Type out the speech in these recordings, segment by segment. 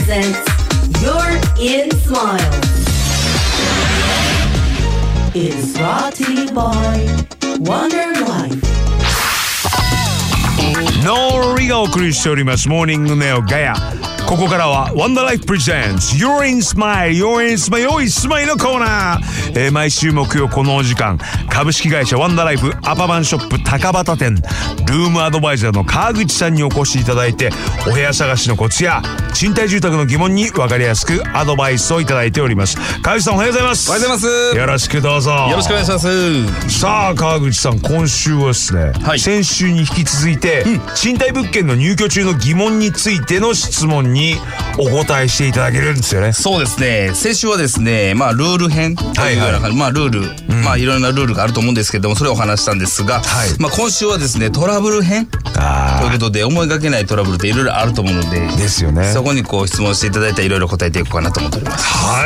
presents You're in Smile. It is brought to you by Wonder Life。 ノーリがお送りしておりますモーニングネオガヤ。ここからはワンダーライフプレゼンツ You're in Smile You're in Smile You're in Smile のコーナー、毎週木曜このお時間、株式会社ワンダーライフアパマンショップ高畑店ルームアドバイザーの川口さんにお越しいただいて、お部屋探しのコツや賃貸住宅の疑問に分かりやすくアドバイスをいただいております。川口さんおはようございます。 おはようございます。 よろしくどうぞ。 よろしくお願いします。 さあ川口さん、今週はですね、 はい、 先週に引き続いて、賃貸物件の入居中の疑問についての質問にお答えしていただけるんですよね。 そうですね。先週はですね、ルール編というような感じ、ルール、いろんなルールがあると思うんですけども、それをお話したんですが、今週はですね、トラブル編ということで、思いがけないトラブルっていろいろあると思うので、 ですよね。 そこに質問していただいたらいろいろ答えていこうかなと思っております。 はい、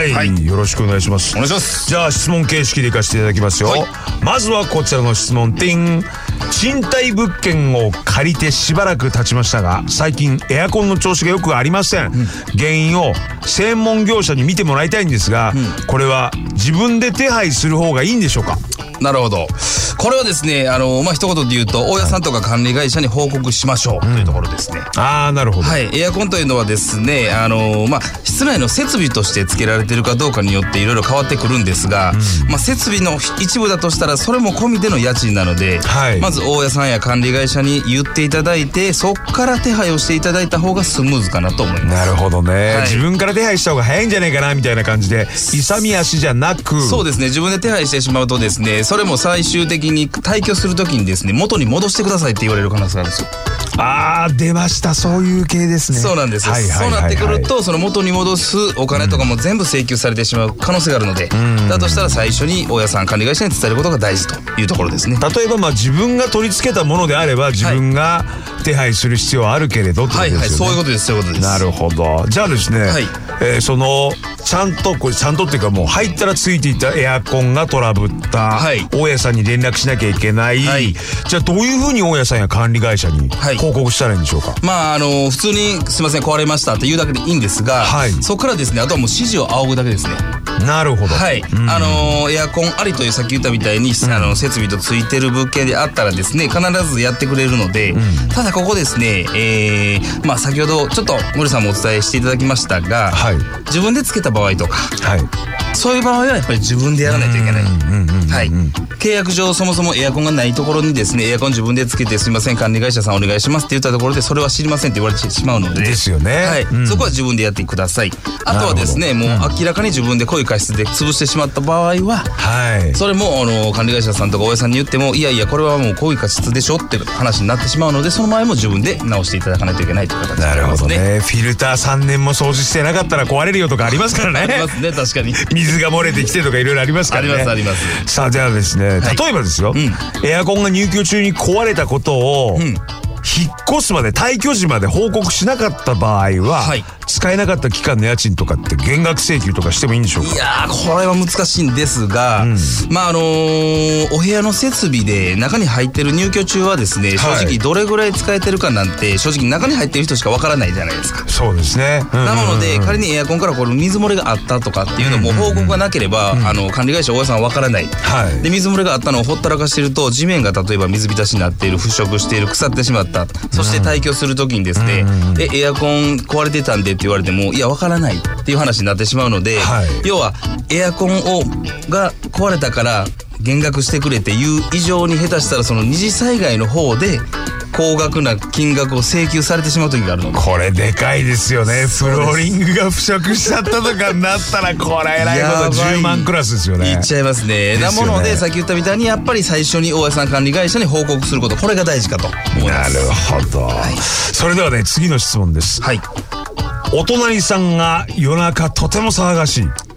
よろしくお願いします。 お願いします。 じゃあ質問形式でいかせていただきますよ。まずはこちらの質問。賃貸物件を借りてしばらく経ちましたが、最近エアコンの調子がよくありません。原因を専門業者に見てもらいたいんですが、これは自分で手配する方がいいんでしょうか？ なるほど。これはですね、一言で言うと、大家さんとか管理会社に報告しましょうというところですね。 なるほど。 はい。エアコンというのはですね、室内の設備として付けられているかどうかによっていろいろ変わってくるんですが、設備の一部だとしたらそれも込みでの家賃なので、まず大家さんや管理会社に言っていただいて、そっから手配をしていただいた方がスムーズかなと思います。 なるほどね、自分から手配した方が早いんじゃないかなみたいな感じで、勇み足じゃなく、 そうですね、自分で手配してしまうとですね、それも最終的に退去するときにですね、元に戻してくださいって言われる可能性があるんですよ。 出ました、そういう系ですね。 そうなんです。そうなってくると、その元に戻すお金とかも全部請求されてしまう可能性があるので、だとしたら最初に大家さん管理会社に伝えることが大事というところですね。 例えば自分が取り付けたものであれば自分が手配する必要はあるけれどってことですよね。 そういうことです。そういうことです。 なるほど。じゃあですね、そのちゃんとっていうか、もう入ったらついていたエアコンがトラブった、大家さんに連絡しなきゃいけない、じゃあどういうふうに大家さんや管理会社に報告したらいいんでしょうか？ 普通にすいません壊れましたって言うだけでいいんですが、そこからですね、あとはもう指示を仰ぐだけですね。 なるほど。 エアコンありというさっき言ったみたいに、設備とついてる物件であったらですね、必ずやってくれるので、ただここですね、先ほどちょっと森さんもお伝えしていただきましたが、自分でつけた場合とか、そういう場合はやっぱり自分でやらないといけない。契約上そもそもエアコンがないところにですね、エアコン自分でつけてすいません管理会社さんお願いしますって言ったところで、それは知りませんって言われてしまうので、 ですよね。 そこは自分でやってください。あとはですね、もう明らかに自分で濃い過失で潰してしまった場合は、それも管理会社さんとか大家さんに言っても、いやいやこれはもう濃い過失でしょって話になってしまうので、その前も自分で直していただかないといけないという形になりますね。 なるほどね。フィルター3年も掃除してなかったら壊れるよとかありますからね。 ありますね、確かに。 水が漏れてきてとかいろいろありますからね。 あります。 さあではですね、例えばですよ、エアコンが入居中に壊れたことを、引っ越すまで退去時まで報告しなかった場合は、使えなかった期間の家賃とかって減額請求とかしてもいいんでしょうか？ いやー、これは難しいんですが、お部屋の設備で中に入ってる入居中はですね、正直どれぐらい使えてるかなんて正直中に入ってる人しかわからないじゃないですか。 そうですね。 なので仮にエアコンからこれ水漏れがあったとかっていうのも報告がなければ、管理会社大家さんはわからない。で水漏れがあったのをほったらかしてると、地面が例えば水浸しになっている、腐食している、腐ってしまった、そして退去するときにですね、エアコン壊れてたんでって言われても、いやわからないっていう話になってしまうので、要はエアコンが壊れたから減額してくれっていう以上に、下手したらその二次災害の方で高額な金額を請求されてしまう時があるので、 これでかいですよね。フローリングが腐食しちゃったとかになったら、これえらいこと10万クラスですよね。 いっちゃいますね。なもので、さっき言ったみたいにやっぱり最初に大家さん管理会社に報告すること、これが大事かと思います。 なるほど。それではね、次の質問です。お隣さんが夜中とても騒がしい。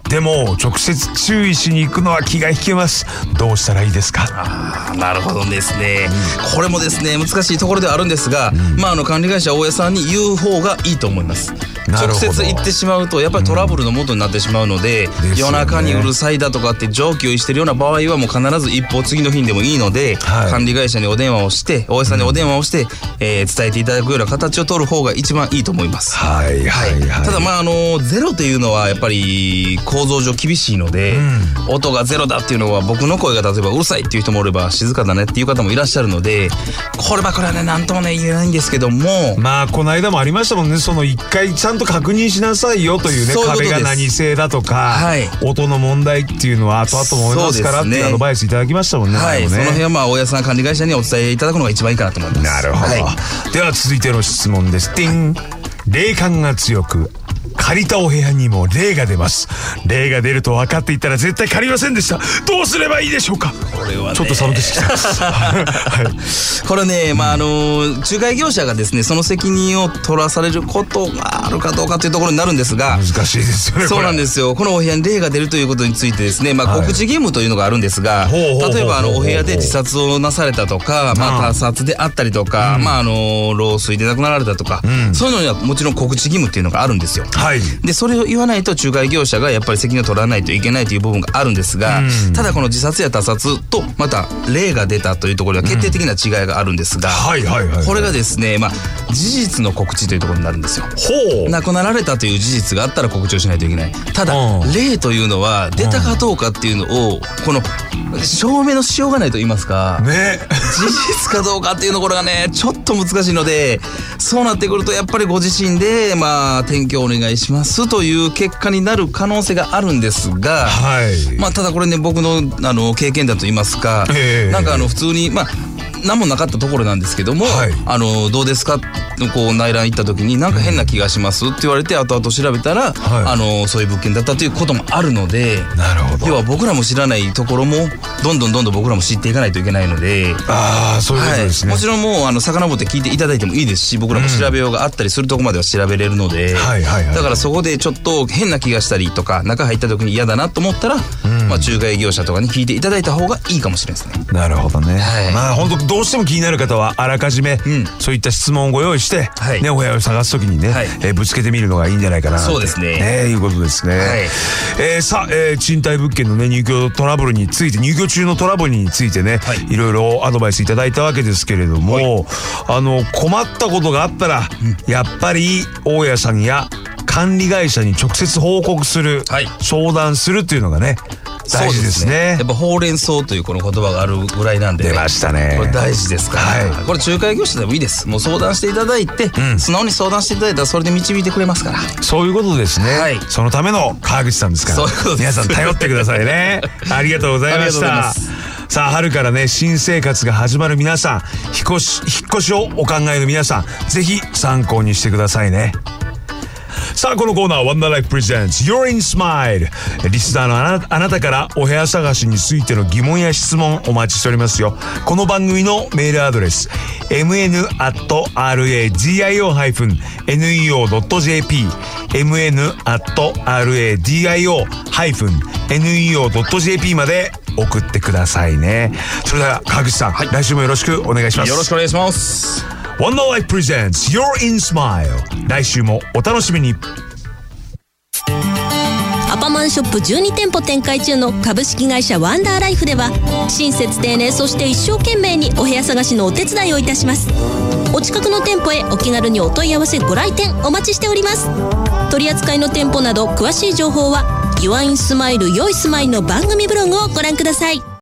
でも直接注意しに行くのは気が引けます。どうしたらいいですか？ なるほどですね、これもですね難しいところではあるんですが、管理会社大家さんに言う方がいいと思います。直接言ってしまうとやっぱりトラブルの元になってしまうので、夜中にうるさいだとかって常軌をしてるような場合はもう必ず一方次の日にでもいいので、管理会社にお電話をして大家さんにお電話をして、伝えていただくような形を取る方が一番いいと思います。ただゼロというのはやっぱり構造上厳しいので、音がゼロだっていうのは僕の声が例えばうるさいっていう人もおれば静かだねっていう方もいらっしゃるので、こればこれはね何ともね言えないんですけども、 この間もありましたもんね、その一回ちゃんと確認しなさいよというね、壁が何製だとか、音の問題っていうのは後々思いますからっていうアドバイスいただきましたもんね。 その辺は大家さん管理会社にお伝えいただくのが一番いいかなと思います。 なるほど、では続いての質問です。ティン。霊感が強く借りたお部屋にも霊が出ます。霊が出ると分かっていたら絶対借りませんでした。どうすればいいでしょうか？ これはね、 ちょっと寒くしてきたこれね、仲介業者がですねその責任を取らされることがあるかどうかというところになるんですが、 難しいですよね。 そうなんですよ。このお部屋に霊が出るということについてですね、告知義務というのがあるんですが、例えばお部屋で自殺をなされたとか、他殺であったりとか、老衰で亡くなられたとか、そういうのにはもちろん告知義務っていうのがあるんですよ。でそれを言わないと仲介業者がやっぱり責任を取らないといけないという部分があるんですが、ただこの自殺や他殺とまた霊が出たというところでは決定的な違いがあるんですが、これがですね、事実の告知というところになるんですよ。亡くなられたという事実があったら告知をしないといけない。ただ霊というのは出たかどうかっていうのをこの証明のしようがないと言いますか、事実かどうかっていうところがねちょっと難しいので、そうなってくるとやっぱりご自身で転居お願いしますという結果になる可能性があるんですが、ただこれね僕の経験だと言いますか、普通に何もなかったところなんですけども、どうですかこう内覧行った時になんか変な気がしますって言われて後々調べたら、そういう物件だったということもあるので、要は僕らも知らないところもどんどん僕らも知っていかないといけないので、 そういうことですね。 もちろんもう遡って聞いていただいてもいいですし、僕らも調べようがあったりするところまでは調べれるので、だからそこでちょっと変な気がしたりとか中入った時に嫌だなと思ったら、仲介業者とかに聞いていただいた方がいいかもしれないですね。 なるほどね。本当どうしても気になる方はあらかじめ、そういった質問をご用意して、お部屋を探す時にね、ぶつけてみるのがいいんじゃないかなということですね。賃貸物件のね入居トラブルについて、入居中のトラブルについてね、いろいろアドバイスいただいたわけですけれども、困ったことがあったら、やっぱり大家さんや管理会社に直接報告する、相談するっていうのがね大事ですね。 やっぱほうれん草というこの言葉があるぐらいなんで、 出ましたね。 これ大事ですから、これ仲介業者でもいいです。もう相談していただいて、素直に相談していただいたらそれで導いてくれますから。 そういうことですね。そのための川口さんですから、皆さん頼ってくださいね。ありがとうございました。さあ春からね新生活が始まる皆さん、引っ越しをお考えの皆さん、ぜひ参考にしてくださいね。さあこのコーナー Wonder Life Presents You're in Smile、 リスナーのあなたからお部屋探しについての疑問や質問お待ちしておりますよ。この番組のメールアドレス mn@radio-neo.jp mn@radio-neo.jp まで送ってくださいね。それでは川口さん、来週もよろしくお願いします。 よろしくお願いします。 Wonder Life Presents You're in Smile、 来週もお楽しみに。 アパマンショップ12店舗展開中の株式会社ワンダーライフでは、親切丁寧そして一生懸命にお部屋探しのお手伝いをいたします。お近くの店舗へお気軽にお問い合わせご来店お待ちしております。取り扱いの店舗など詳しい情報はYou're in Smile良いスマイルの番組ブログをご覧ください。